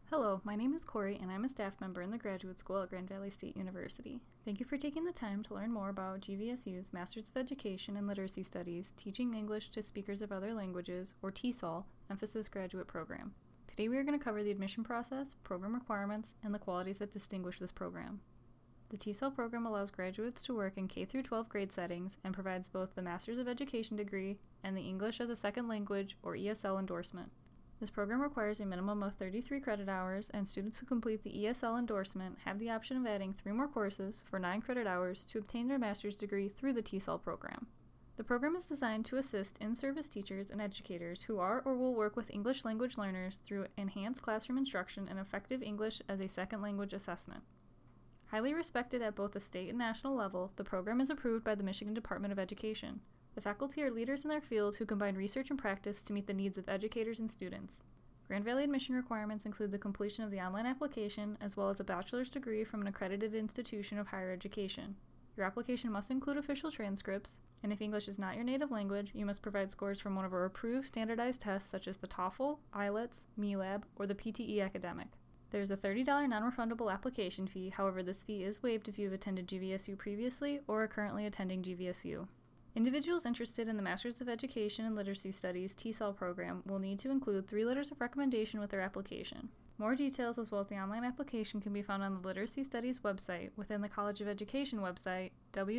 Hello, my name is Corey, and I'm a staff member in the graduate school at Grand Valley State University. Thank you for taking the time to learn more about GVSU's Masters of Education and Literacy Studies Teaching English to Speakers of Other Languages, or TESOL, Emphasis Graduate Program. Today we are going to cover the admission process, program requirements, and the qualities that distinguish this program. The TESOL program allows graduates to work in K-12 grade settings and provides both the Masters of Education degree and the English as a Second Language, or ESL, endorsement. This program requires a minimum of 33 credit hours, and students who complete the ESL endorsement have the option of adding 3 more courses for 9 credit hours to obtain their master's degree through the TESOL program. The program is designed to assist in-service teachers and educators who are or will work with English language learners through enhanced classroom instruction and effective English as a second language assessment. Highly respected at both the state and national level, the program is approved by the Michigan Department of Education. The faculty are leaders in their field who combine research and practice to meet the needs of educators and students. Grand Valley admission requirements include the completion of the online application as well as a bachelor's degree from an accredited institution of higher education. Your application must include official transcripts, and if English is not your native language, you must provide scores from one of our approved standardized tests such as the TOEFL, IELTS, MELAB, or the PTE Academic. There is a $30 non-refundable application fee, however this fee is waived if you have attended GVSU previously or are currently attending GVSU. Individuals interested in the Masters of Education and Literacy Studies TESOL program will need to include 3 letters of recommendation with their application. More details as well as the online application can be found on the Literacy Studies website within the College of Education website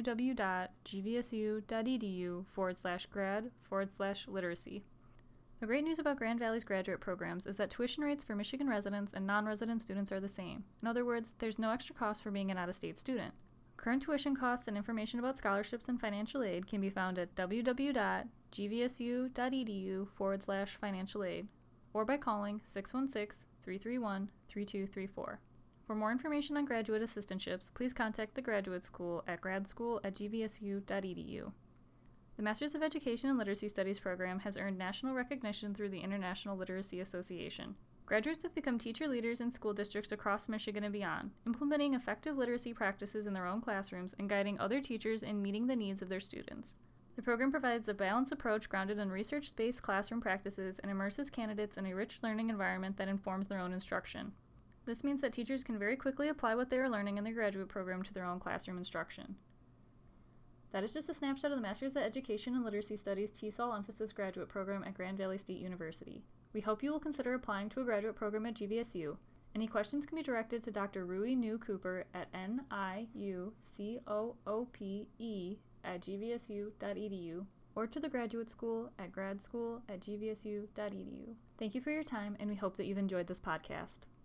www.gvsu.edu/grad/literacy. The great news about Grand Valley's graduate programs is that tuition rates for Michigan residents and non-resident students are the same. In other words, there's no extra cost for being an out-of-state student. Current tuition costs and information about scholarships and financial aid can be found at www.gvsu.edu/financial aid or by calling 616-331-3234. For more information on graduate assistantships, please contact the Graduate School at gradschool@gvsu.edu. The Masters of Education and Literacy Studies program has earned national recognition through the International Literacy Association. Graduates have become teacher leaders in school districts across Michigan and beyond, implementing effective literacy practices in their own classrooms and guiding other teachers in meeting the needs of their students. The program provides a balanced approach grounded in research-based classroom practices and immerses candidates in a rich learning environment that informs their own instruction. This means that teachers can very quickly apply what they are learning in their graduate program to their own classroom instruction. That is just a snapshot of the Masters of Education and Literacy Studies TESOL Emphasis Graduate Program at Grand Valley State University. We hope you will consider applying to a graduate program at GVSU. Any questions can be directed to Dr. Rui New Cooper at niucoope@gvsu.edu or to the Graduate School at gradschool@gvsu.edu. Thank you for your time, and we hope that you've enjoyed this podcast.